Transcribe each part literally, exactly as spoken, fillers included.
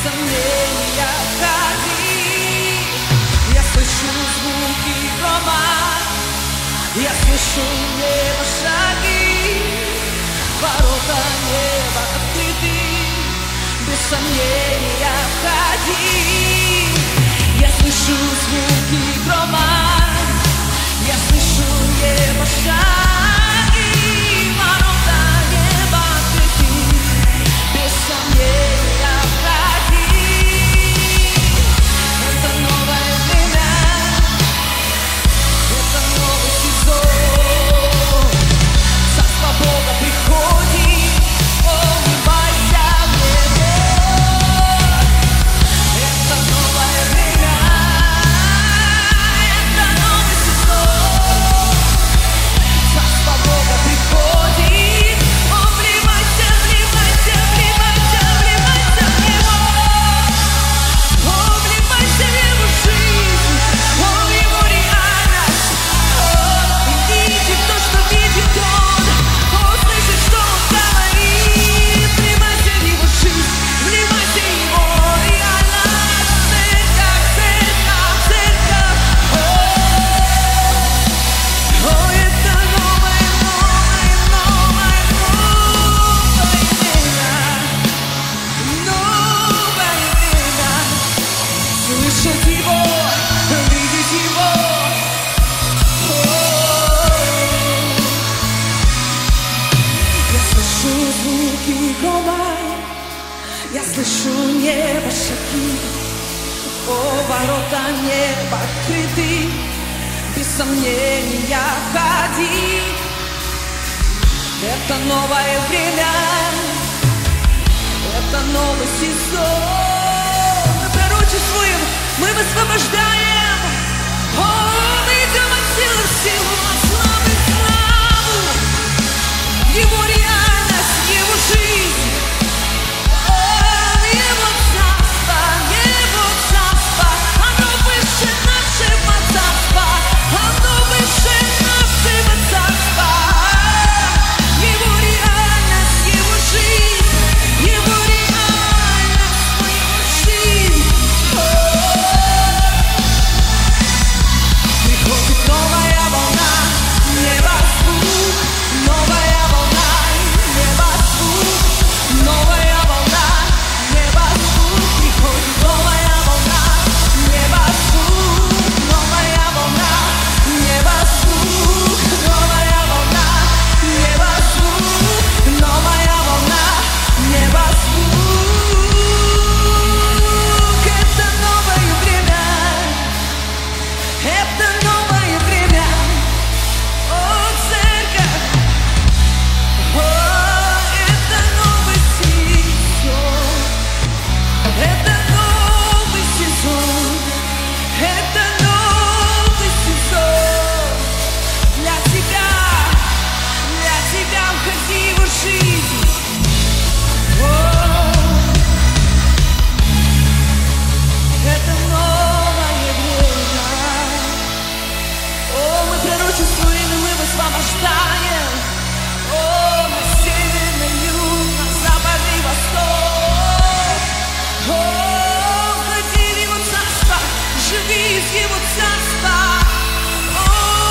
сомнения ходи. Я слышу звуки грома, я слышу небо шаги, ворота неба открыты, без сомнения ходи. Я слышу звуки грома, я слышу небо шаги, ворота неба открыты, без сомнения ходи. Это новое время, это новый сезон, Царство Бога приходит, улыбайся в Него. Это новое время, это новый сезон, Царство Бога приходит, вливайся, вливайся, вливайся, вливайся в Него. О, вливайся в Его жизнь, о, в Его реальность. О, видит то, что видит Он, о, слышит, что Он говорит. Вливайся в Его жизнь, вливайся в Его реальность. Церковь, церковь, церковь. О, о, это новое, новое, новое, новое время. Новое время. Слышать Его, видеть Его. Я слышу звуки грома, я слышу небо шаги, о, ворота неба открыты, без сомнения ходи. Это новое время, это новый сезон. Мы пророчествуем, мы высвобождаем. О, мы идем от силы в силу, от славы в славу. Его реальность, Его жизнь, о, Его царство, Его царство, оно выше нашего царства, оно выше нашего царства. Его реальность, Его жизнь, Его реальность, Его жизнь. О, приходит новая волна, неба звук, новая волна, неба звук, новая волна, неба звук, приходит новая волна, неба звук, новая волна, неба звук, новая волна, неба звук, новая волна, неба звук. Это новое время, это новое время, о, церковь, о, это новый сезон, это новый сезон, это новый сезон для тебя, для тебя входи в его жизнь. О, это новое время. О, мы пророчествуем, и мы высвобождаем. О, на север, на юг, на запад и восток. О, входи в Его царство, живи из Его царства. О,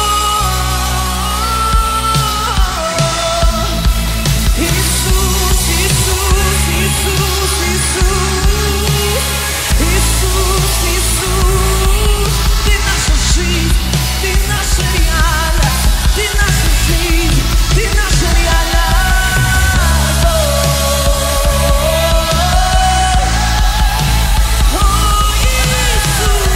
Иисус, Иисус, Иисус, Иисус, Иисус, Иисус, Ты наша жизнь, Ты наша реальность, Ты наша жизнь, Ты наша реальность. О, Иисус,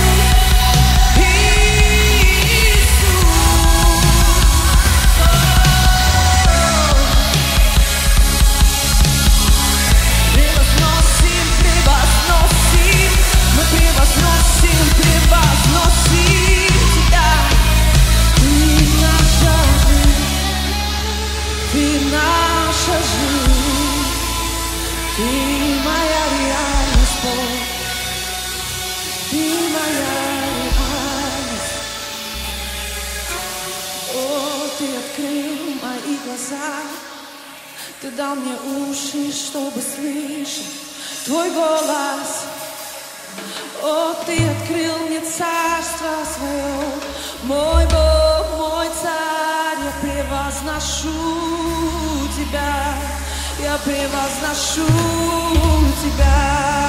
Ты дал мне уши, чтобы слышать, Твой голос, о, Ты открыл мне царство свое, мой Бог, мой Царь, я превозношу Тебя, я превозношу Тебя,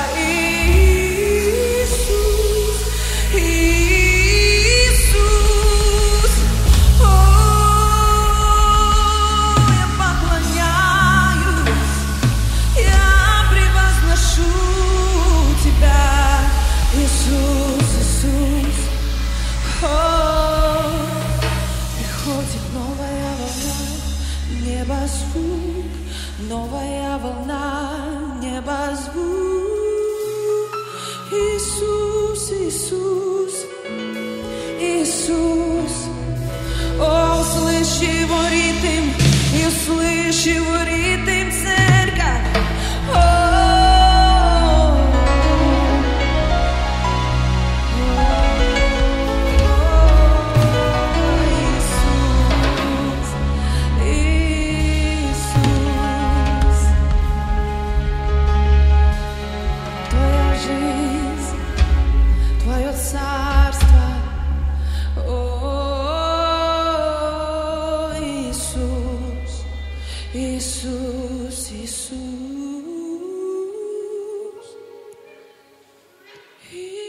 Иисус, Иисус, о, я поклоняюсь, я превозношу Тебя, Иисус, Иисус, о, приходит новая волна, небозвук, новая волна, небозвук, Иисус, Иисус, Иисус, о, услышь его ритм, и услышь его ритм, церковь, о, царство, о, Иисус, Иисус, Иисус.